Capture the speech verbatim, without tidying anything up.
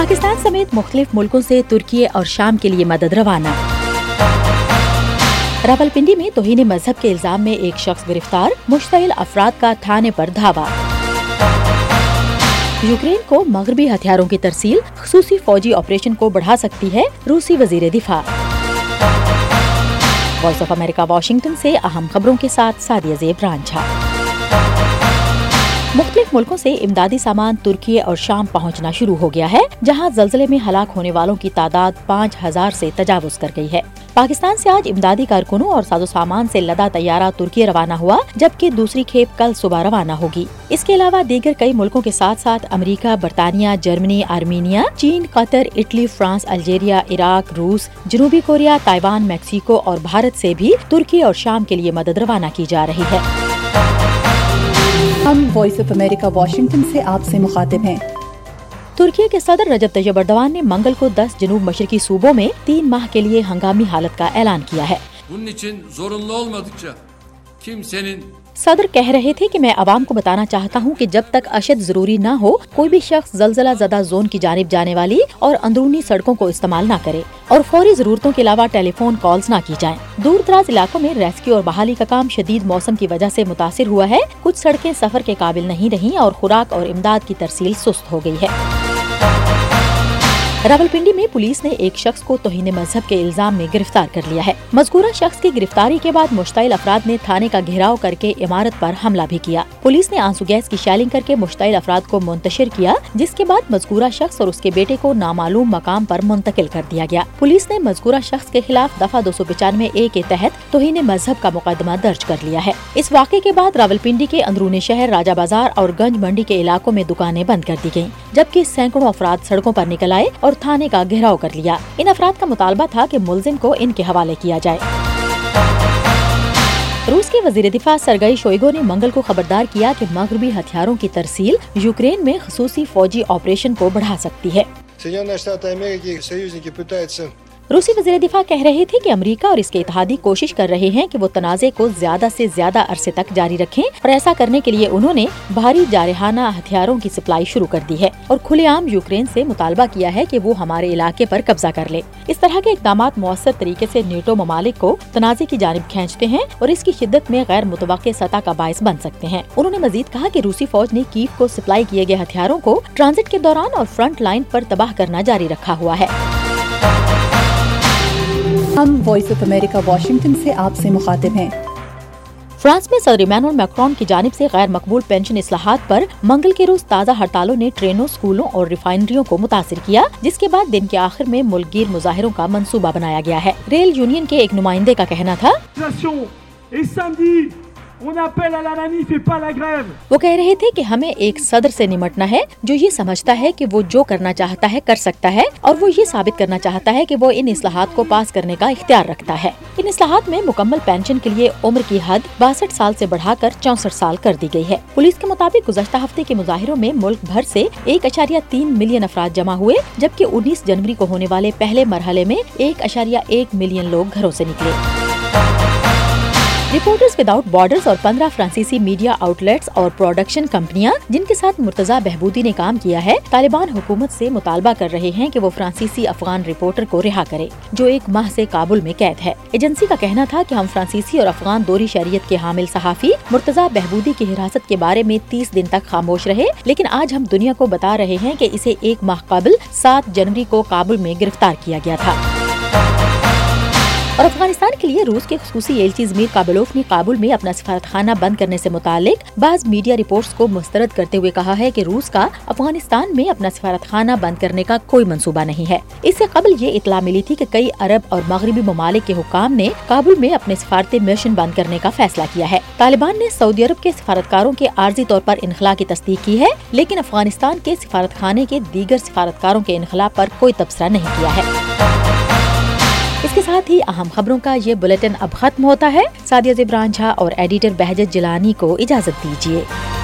پاکستان سمیت مختلف ملکوں سے ترکی اور شام کے لیے مدد روانہ۔ راولپنڈی میں توہین مذہب کے الزام میں ایک شخص گرفتار، مشتعل افراد کا تھانے پر دھاوا۔ یوکرین کو مغربی ہتھیاروں کی ترسیل خصوصی فوجی آپریشن کو بڑھا سکتی ہے، روسی وزیر دفاع۔ وائس آف امریکہ واشنگٹن سے اہم خبروں کے ساتھ سعدیہ زیب رانجھا۔ مختلف ملکوں سے امدادی سامان ترکی اور شام پہنچنا شروع ہو گیا ہے، جہاں زلزلے میں ہلاک ہونے والوں کی تعداد پانچ ہزار سے تجاوز کر گئی ہے۔ پاکستان سے آج امدادی کارکنوں اور ساز و سامان سے لدا طیارہ ترکی روانہ ہوا، جبکہ دوسری کھیپ کل صبح روانہ ہوگی۔ اس کے علاوہ دیگر کئی ملکوں کے ساتھ ساتھ امریکہ، برطانیہ، جرمنی، آرمینیا، چین، قطر، اٹلی، فرانس، الجیریا، عراق، روس، جنوبی کوریا، تائیوان، میکسیکو اور بھارت سے بھی ترکی اور شام کے لیے مدد روانہ کی جا رہی ہے۔ ہم وائس آف امریکہ واشنگٹن سے آپ سے مخاطب ہیں۔ ترکی کے صدر رجب طیب ایردوان نے منگل کو دس جنوب مشرقی صوبوں میں تین ماہ کے لیے ہنگامی حالت کا اعلان کیا ہے۔ صدر کہہ رہے تھے کہ میں عوام کو بتانا چاہتا ہوں کہ جب تک اشد ضروری نہ ہو، کوئی بھی شخص زلزلہ زدہ زون کی جانب جانے والی اور اندرونی سڑکوں کو استعمال نہ کرے اور فوری ضرورتوں کے علاوہ ٹیلی فون کالز نہ کی جائیں۔ دور دراز علاقوں میں ریسکیو اور بحالی کا کام شدید موسم کی وجہ سے متاثر ہوا ہے، کچھ سڑکیں سفر کے قابل نہیں رہیں اور خوراک اور امداد کی ترسیل سست ہو گئی ہے۔ راولپنڈی میں پولیس نے ایک شخص کو توہین مذہب کے الزام میں گرفتار کر لیا ہے۔ مذکورہ شخص کی گرفتاری کے بعد مشتعل افراد نے تھانے کا گھیراؤ کر کے عمارت پر حملہ بھی کیا۔ پولیس نے آنسو گیس کی شیلنگ کر کے مشتعل افراد کو منتشر کیا، جس کے بعد مذکورہ شخص اور اس کے بیٹے کو نامعلوم مقام پر منتقل کر دیا گیا۔ پولیس نے مذکورہ شخص کے خلاف دفعہ دو سو پچانوے اے کے تحت توہین مذہب کا مقدمہ درج کر لیا ہے۔ اس واقعے کے بعد راولپنڈی کے اندرونی شہر راجہ بازار اور گنج منڈی کے علاقوں میں دکانیں بند کر دی گئیں، جبکہ سینکڑوں افراد سڑکوں پر نکل آئے اور تھانے کا گھیراؤ کر لیا۔ ان افراد کا مطالبہ تھا کہ ملزم کو ان کے حوالے کیا جائے۔ روس کے وزیر دفاع سرگئی شوئیگو نے منگل کو خبردار کیا کہ مغربی ہتھیاروں کی ترسیل یوکرین میں خصوصی فوجی آپریشن کو بڑھا سکتی ہے۔ روسی وزیر دفاع کہہ رہے تھے کہ امریکہ اور اس کے اتحادی کوشش کر رہے ہیں کہ وہ تنازع کو زیادہ سے زیادہ عرصے تک جاری رکھیں، اور ایسا کرنے کے لیے انہوں نے بھاری جارحانہ ہتھیاروں کی سپلائی شروع کر دی ہے اور کھلے عام یوکرین سے مطالبہ کیا ہے کہ وہ ہمارے علاقے پر قبضہ کر لے۔ اس طرح کے اقدامات مؤثر طریقے سے نیٹو ممالک کو تنازع کی جانب کھینچتے ہیں اور اس کی شدت میں غیر متوقع سطح کا باعث بن سکتے ہیں۔ انہوں نے مزید کہا کہ روسی فوج نے کیف کو سپلائی کیے گئے ہتھیاروں کو ٹرانزٹ کے دوران اور فرنٹ لائن پر تباہ کرنا جاری رکھا ہوا ہے۔ ہم وائس آف امریکہ واشنگٹن سے آپ سے مخاطب ہیں۔ فرانس میں صدر ایمانوئل میکرون کی جانب سے غیر مقبول پینشن اصلاحات پر منگل کے روز تازہ ہڑتالوں نے ٹرینوں، اسکولوں اور ریفائنریوں کو متاثر کیا، جس کے بعد دن کے آخر میں ملک گیر مظاہروں کا منصوبہ بنایا گیا ہے۔ ریل یونین کے ایک نمائندے کا کہنا تھا، وہ کہہ رہے تھے کہ ہمیں ایک صدر سے نمٹنا ہے جو یہ سمجھتا ہے کہ وہ جو کرنا چاہتا ہے کر سکتا ہے، اور وہ یہ ثابت کرنا چاہتا ہے کہ وہ ان اصلاحات کو پاس کرنے کا اختیار رکھتا ہے۔ ان اصلاحات میں مکمل پینشن کے لیے عمر کی حد باسٹھ سال سے بڑھا کر چونسٹھ سال کر دی گئی ہے۔ پولیس کے مطابق گزشتہ ہفتے کے مظاہروں میں ملک بھر سے ایک اشاریہ تین ملین افراد جمع ہوئے، جبکہ انیس جنوری کو ہونے والے پہلے مرحلے میں ایک اشاریہ ایک ملین لوگ گھروں سے نکلے۔ رپورٹرز وداؤٹ بارڈرز اور پندرہ فرانسیسی میڈیا آؤٹ لیٹس اور پروڈکشن کمپنیاں جن کے ساتھ مرتضی بہبودی نے کام کیا ہے، طالبان حکومت سے مطالبہ کر رہے ہیں کہ وہ فرانسیسی افغان رپورٹر کو رہا کرے جو ایک ماہ سے کابل میں قید ہے۔ ایجنسی کا کہنا تھا کہ ہم فرانسیسی اور افغان دوہری شہریت کے حامل صحافی مرتضی بہبودی کی حراست کے بارے میں تیس دن تک خاموش رہے، لیکن آج ہم دنیا کو بتا رہے ہیں کہ اسے ایک ماہ قبل سات جنوری کو کابل میں گرفتار کیا گیا تھا۔ اور افغانستان کے لیے روس کے خصوصی ایلچی زمیر کابلوف نے کابل میں اپنا سفارت خانہ بند کرنے سے متعلق بعض میڈیا رپورٹس کو مسترد کرتے ہوئے کہا ہے کہ روس کا افغانستان میں اپنا سفارت خانہ بند کرنے کا کوئی منصوبہ نہیں ہے۔ اس سے قبل یہ اطلاع ملی تھی کہ کئی عرب اور مغربی ممالک کے حکام نے کابل میں اپنے سفارتی مشن بند کرنے کا فیصلہ کیا ہے۔ طالبان نے سعودی عرب کے سفارتکاروں کے عارضی طور پر انخلاء کی تصدیق کی ہے، لیکن افغانستان کے سفارت خانے کے دیگر سفارتکاروں کے انخلاء پر کوئی تبصرہ نہیں کیا ہے۔ اس کے ساتھ ہی اہم خبروں کا یہ بلیٹن اب ختم ہوتا ہے۔ سعدیہ زیب رانجھا اور ایڈیٹر بہجت جیلانی کو اجازت دیجیے۔